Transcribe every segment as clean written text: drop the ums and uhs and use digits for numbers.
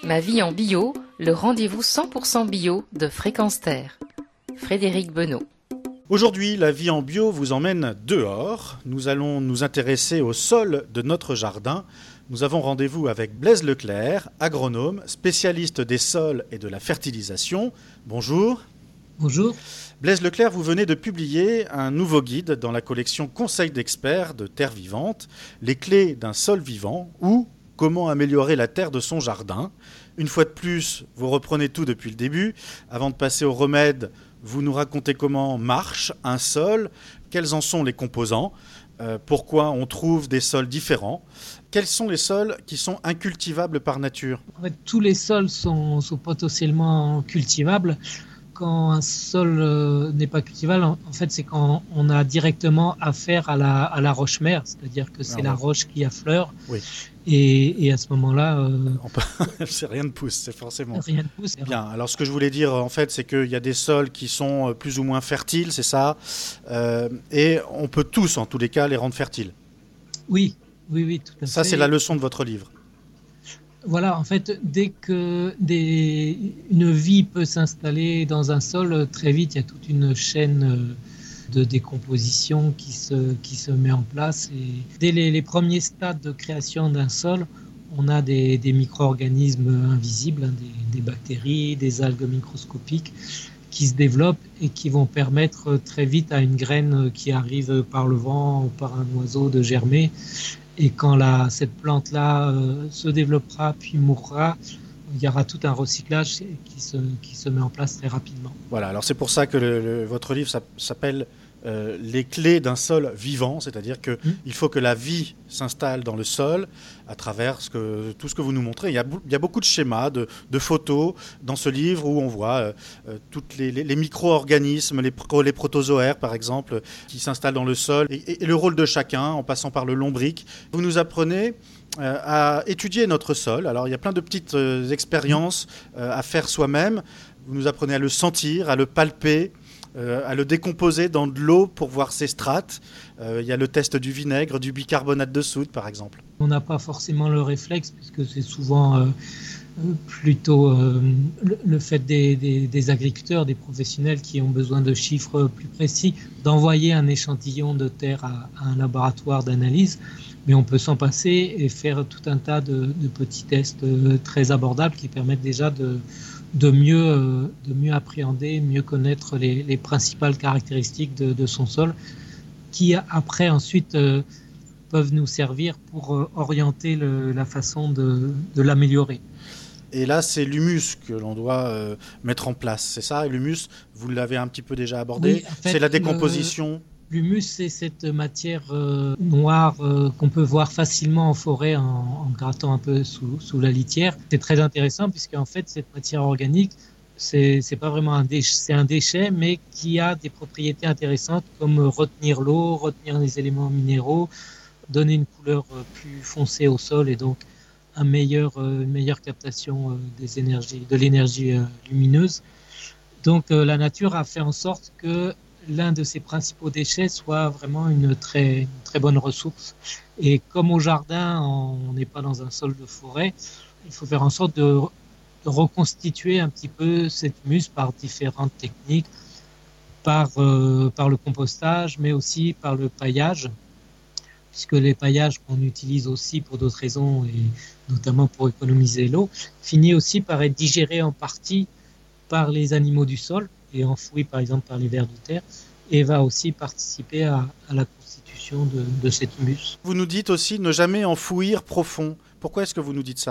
Ma vie en bio, le rendez-vous 100% bio de Fréquence Terre. Frédéric Benoît. Aujourd'hui, la vie en bio vous emmène dehors. Nous allons nous intéresser au sol de notre jardin. Nous avons rendez-vous avec Blaise Leclerc, agronome, spécialiste des sols et de la fertilisation. Bonjour. Bonjour. Blaise Leclerc, vous venez de publier un nouveau guide dans la collection Conseils d'experts de Terre Vivante, les clés d'un sol vivant ou comment améliorer la terre de son jardin. Une fois de plus, vous reprenez tout depuis le début. Avant de passer aux remèdes, vous nous racontez comment marche un sol, quels en sont les composants, pourquoi on trouve des sols différents. Quels sont les sols qui sont incultivables par nature ? En fait, tous les sols sont potentiellement cultivables. Quand un sol n'est pas cultivable, en fait, c'est quand on a directement affaire à la roche-mère, c'est-à-dire que c'est la roche qui affleure. Oui. Et à ce moment-là... rien ne pousse, c'est forcément... Rien ne pousse. Bien, alors ce que je voulais dire, en fait, c'est qu'il y a des sols qui sont plus ou moins fertiles, c'est ça, et on peut tous, en tous les cas, les rendre fertiles. Oui, tout à fait. Ça, c'est la leçon de votre livre. Voilà, en fait, dès que une vie peut s'installer dans un sol, très vite, il y a toute une chaîne de décomposition qui se met en place. Et dès les premiers stades de création d'un sol, on a des micro-organismes invisibles, des bactéries, des algues microscopiques qui se développent et qui vont permettre très vite à une graine qui arrive par le vent ou par un oiseau de germer. Et quand cette plante-là se développera puis mourra, il y aura tout un recyclage qui se met en place très rapidement. Voilà, alors c'est pour ça que votre livre s'appelle les clés d'un sol vivant, c'est-à-dire qu'il faut que la vie s'installe dans le sol à travers tout ce que vous nous montrez. Il y a beaucoup de schémas, de photos dans ce livre où on voit tous les micro-organismes, les protozoaires par exemple, qui s'installent dans le sol et le rôle de chacun en passant par le lombric. Vous nous apprenez à étudier notre sol. Alors il y a plein de petites expériences à faire soi-même. Vous nous apprenez à le sentir, à le palper, à le décomposer dans de l'eau pour voir ses strates. Il y a le test du vinaigre, du bicarbonate de soude par exemple. On n'a pas forcément le réflexe puisque c'est souvent plutôt le fait des agriculteurs, des professionnels qui ont besoin de chiffres plus précis, d'envoyer un échantillon de terre à un laboratoire d'analyse. Mais on peut s'en passer et faire tout un tas de petits tests très abordables qui permettent déjà de mieux appréhender, mieux connaître les principales caractéristiques de son sol, qui après ensuite peuvent nous servir pour orienter la façon de l'améliorer. Et là, c'est l'humus que l'on doit mettre en place, c'est ça ? Et l'humus, vous l'avez un petit peu déjà abordé, oui, en fait, c'est la décomposition. L'humus, c'est cette matière noire qu'on peut voir facilement en forêt en grattant un peu sous la litière. C'est très intéressant puisque en fait, cette matière organique, c'est pas vraiment un déchet, c'est un déchet, mais qui a des propriétés intéressantes comme retenir l'eau, retenir les éléments minéraux, donner une couleur plus foncée au sol et donc une meilleure captation de l'énergie lumineuse. Donc la nature a fait en sorte que l'un de ses principaux déchets soit vraiment une très bonne ressource. Et comme au jardin, on n'est pas dans un sol de forêt, il faut faire en sorte de reconstituer un petit peu cet humus par différentes techniques, par le compostage, mais aussi par le paillage, puisque les paillages qu'on utilise aussi pour d'autres raisons, et notamment pour économiser l'eau, finit aussi par être digéré en partie par les animaux du sol, et enfoui par exemple par les vers de terre, et va aussi participer à la constitution de cet humus. Vous nous dites aussi ne jamais enfouir profond. Pourquoi est-ce que vous nous dites ça ?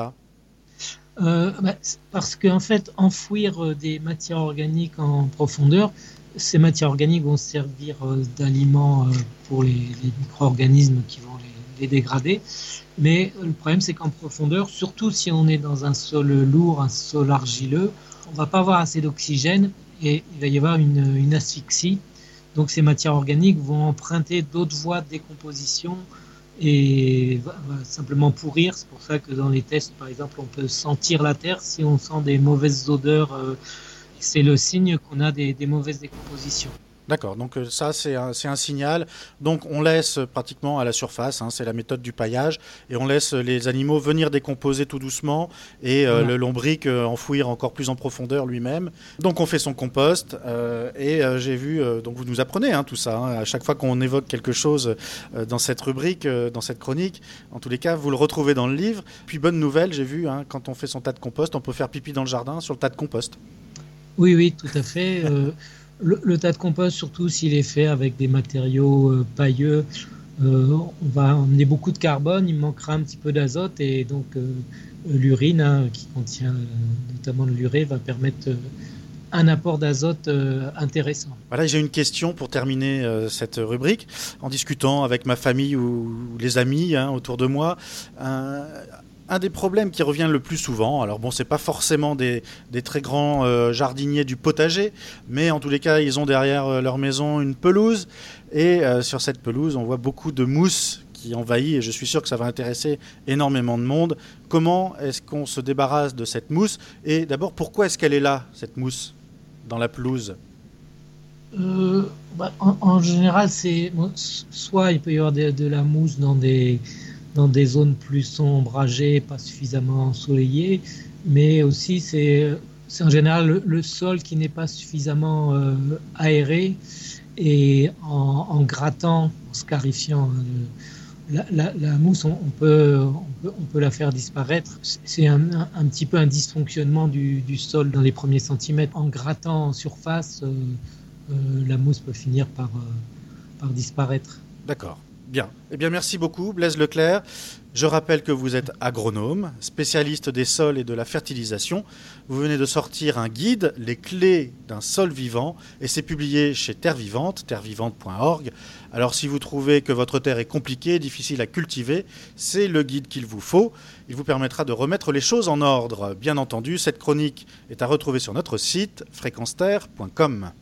Parce qu'en fait, enfouir des matières organiques en profondeur, ces matières organiques vont servir d'aliment pour les micro-organismes qui vont les dégrader. Mais le problème, c'est qu'en profondeur, surtout si on est dans un sol lourd, un sol argileux, on ne va pas avoir assez d'oxygène et il va y avoir une asphyxie. Donc ces matières organiques vont emprunter d'autres voies de décomposition et va simplement pourrir. C'est pour ça que dans les tests, par exemple, on peut sentir la terre. Si on sent des mauvaises odeurs, c'est le signe qu'on a des mauvaises décompositions. D'accord, donc ça c'est un signal. Donc on laisse pratiquement à la surface, hein, c'est la méthode du paillage, et on laisse les animaux venir décomposer tout doucement et Voilà. le lombric enfouir encore plus en profondeur lui-même. Donc on fait son compost j'ai vu, donc vous nous apprenez tout ça, hein, à chaque fois qu'on évoque quelque chose dans cette rubrique, dans cette chronique, en tous les cas vous le retrouvez dans le livre. Puis bonne nouvelle, j'ai vu, hein, quand on fait son tas de compost, on peut faire pipi dans le jardin sur le tas de compost. Oui, oui, tout à fait. Le tas de compost, surtout s'il est fait avec des matériaux pailleux, on va emmener beaucoup de carbone, il manquera un petit peu d'azote et donc l'urine, qui contient notamment de l'urée, va permettre un apport d'azote intéressant. Voilà, j'ai une question pour terminer cette rubrique. En discutant avec ma famille ou les amis autour de moi, un des problèmes qui revient le plus souvent, alors bon, c'est pas forcément des très grands jardiniers du potager, mais en tous les cas, ils ont derrière leur maison une pelouse, et sur cette pelouse, on voit beaucoup de mousse qui envahit, et je suis sûr que ça va intéresser énormément de monde. Comment est-ce qu'on se débarrasse de cette mousse? Et d'abord, pourquoi est-ce qu'elle est là, cette mousse, dans la pelouse? En général, soit il peut y avoir de la mousse dans des zones plus ombragées, pas suffisamment ensoleillées, mais aussi c'est en général le sol qui n'est pas suffisamment aéré, et en grattant, en scarifiant la mousse, on peut la faire disparaître. C'est un petit peu un dysfonctionnement du sol dans les premiers centimètres. En grattant en surface, la mousse peut finir par disparaître. D'accord. Bien. Eh bien, merci beaucoup, Blaise Leclerc. Je rappelle que vous êtes agronome, spécialiste des sols et de la fertilisation. Vous venez de sortir un guide, Les clés d'un sol vivant, et c'est publié chez Terre Vivante, terrevivante.org. Alors, si vous trouvez que votre terre est compliquée, difficile à cultiver, c'est le guide qu'il vous faut. Il vous permettra de remettre les choses en ordre. Bien entendu, cette chronique est à retrouver sur notre site fréquenceterre.com.